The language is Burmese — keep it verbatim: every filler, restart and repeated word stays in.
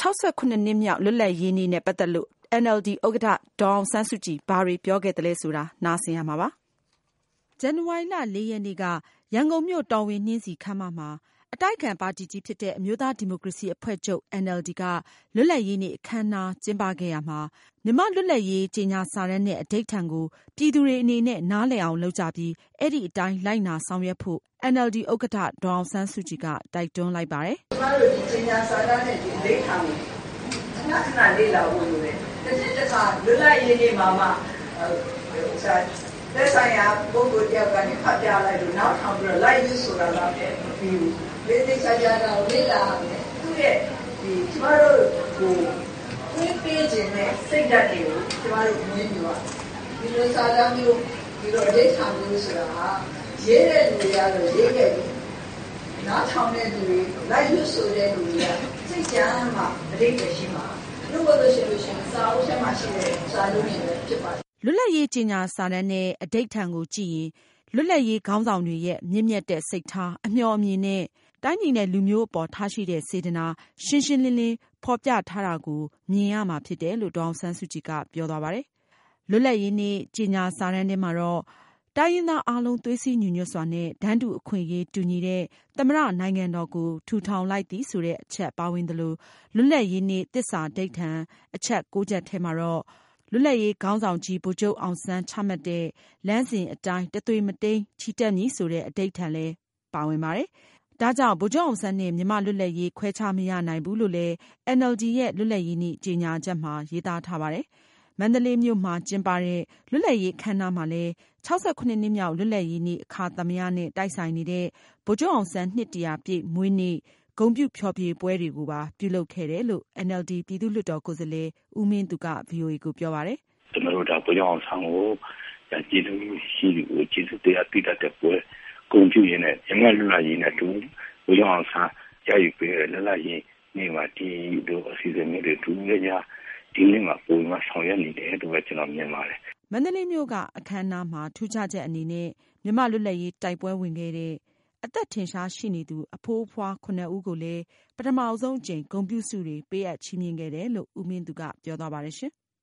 ၆ခုနှစ်မြောက်လွတ်လပ်ရေးနေ့နဲ့ပတ်သက်လို့ အန်အယ်လ်ဒီ ဥက္ကဋ္ဌဒေါ်အောင်ဆန်းစုကြည်ဘာတွေပြောခဲ့သလဲဆိုတာနားဆင်ရမှာပါ။ ဇန်နဝါရီလလေးရက်နေ့ကရန်ကုန်မြို့တော်ဝင်နှင်းဆီခန်းမမှာအတိုက်အခံပါတီကြီးဖြစ်တဲ့အမျိုးသားဒီမိုကရေစီအဖွဲ့ချုပ် အန်အယ်လ်ဒီ ကလွတ်လပ်ရေးနေ့အခမ်းအနားကျင်းပခဲ့ရာမှာမြန်မာ့လွတ်လပ်ရေးကြေညာစာတမ်းနဲ့အဓိဋ္ဌာန်ကိုပြည်သူတွေအနေနဲ့နားလည်အောင်လုပ်ကြပြီးအဲဒီအတိုင်းလိုက်နာဆောင်ရွက်ဖို့ အန်အယ်လ်ဒီ ဥက္ကဋ္ဌဒေါ်အောင်ဆန်းစုကြည်ကတိုက်တွန်းလိုက်ပါတယ်။ကျမတို့ဒီကြေညာစာတမ်းနဲ့ဒီအဓိဋ္ဌာန်ကိုခဏခဏလေ့လာဖို့လိုတယ်။တစ်ချက်တစ်ခါလွတ်လပ်ရေးနေ့မှာမှလက်ဆိုင်ရာပုဂ္ဂိုလ်တယောက်ကနေဖတ်ပြလိုက်လို့နောက်ထောင်ပြီးတော့လိုက်ယူဆိုတာတော့မပြီးဘူး။လေ့သိချာချာတော့လေ့လာမယ်။သူ့ရဲ့ဒီကျမတို့ကိုဝိပေးခြင်းနဲ့စိတ်ဓာတ်တွေကိုကျမတို့မြင်ပြီးတော့ဒီလိုစာတမ်းမျိုးဒီလိုအဓိဋ္ဌာန်မျိုးဆိုတာဟာရေးတဲ့လူတွေကတော့ရေးခဲ့ပြီ။နားထောင်တဲ့လူတွေလိုက်ယူဆိုတဲ့လူတွေကစိတ်ကြမ်းမှအဓိပ္ပာယ်ရှိမှာလို့လို့ရှိလို့ရှိရင်စာအုပ်ထဲမှာရှိတဲ့စာလုံးတွေပဲဖြစ်ပါတယ်လွတ်လပ်ရေးကြေညာစာတမ်းနဲ့အဓိဋ္ဌာန်ကိုကြည့်ရင်လွတ်လပ်ရေးခေါင်းဆောင်တွေရဲ့မြင့်မြတ်တဲ့စိတ်ထားအမျှော်အမြင်နဲ့တိုင်းပြည်နဲ့လူမျိုးအပေါ်ထားရှိတဲ့စေတနာရှင်းရှင်းလင်းလင်းဖော်ပြထားတာကိုမြင်ရမှာဖြစ်တယ်လို့ဒေါ်အောင်ဆန်းစုကြည်ကပြောသွားပါတယ်။လွတ်လပ်ရေးနေ့ကြေညာစာတမ်းထဲမှာတော့တိုင်းရင်းသားအားလုံးသွေးစည်းညီညွတ်စွာနဲ့တန်းတူအခွင့်အရေးတူညီတဲ့သမ္မတနိုင်ငံတော်ကိုထူထောင်လိုက်သည်ဆိုတဲ့အချက်ပါဝင်သလိုလွတ်လပ်ရေးနေ့သစ္စာအဓိဋ္ဌာန်အချက်၉ချက်ထဲမှာတော့လွတ်လပ်ရေးခေါင်းဆောင်ကြီးဗိုလ်ချုပ်အောင်ဆန်းချမှတ်တဲ့လမ်းစဉ်အတိုင်းတသွေးမတိမ်းချီတက်မည်ဆိုတဲ့အဓိဋ္ဌာန်လည်းပါဝင်ပါတယ်။ဒါကြောင့်ဗိုလ်ချုပ်အောင်ဆန်းနဲ့မြန်မာလွတ်လပ်ရေးခွဲခြားမရနိုင်ဘူးလို့လည်း အန်အယ်လ်ဒီ ရဲ့လွတ်လပ်ရေးနေ့ကြေညာချက်မှာရေးသားထားပါတယ်။မန္တလေးမြို့မှာကျင်းပတဲ့လွတ်လပ်ရေးအခမ်းအနားမှာလည်း၆ခုနှစ်မြောက်လွတ်လပ်ရေးနေ့အခါသမယနဲ့တိုက်ဆိုင်နေတဲ့ဗိုလ်ချုပ်အောင်ဆန်းနှစ်တရာပြည့်မွေးနေ့ဂုဏ်ပြုဖျော်ဖြေပွဲတွေကိုပါပြုလုပ်ခဲ့တယ်လို့ အန်အယ်လ်ဒီ ပြည်သူ့လွှတ်တော်ကိုယ်စားလှယ်ဦးမင်းသူက ဗွီအိုအေကိုပြောပါတယ်။ကျွန်တော်တို့ဒါဗိုလ်ချုပ်အောင်ဆန်းကိုကျေးဇူးရှိလို့ကျေးဇူးတရားတည်တတ်တဲ့ပွဲဂုဏ်ပြုရင်းနဲ့မြန်မာလွတ်လပ်ရေးနဲ့တူဗိုလ်ချုပ်အောင်ဆန်းရယူပေးတဲ့လွတ်လပ်ရေးနေ့မှာဒီလိုအစီအစဉ်မျိုးတွေတူရကြဒီနေ့မှာပုံမှန်ဆောင်ရွက်နေတယ်လို့ပဲကျွန်တော်မြင်ပါတယ်။မန္တလေးမြို့ကအခမ်းအနားမှာထူးခြားချက်အနေနဲ့မြန်မာလွတ်လပ်ရေးတိုက်ပွဲဝင်ခဲ့တဲ့အသက်ထင်ရှားရှိနေသူအဖိုးအဖွားခုနှစ်ဦးကိုလည်းပထမဆုံးအကြိမ်ဂုဏ်ပြုဆုတွေပေးအပ်ချီးမြှင့်ခဲ့တယ်လို့ဦးမင်းသူကပြောသွားပါတယ်ရှင်။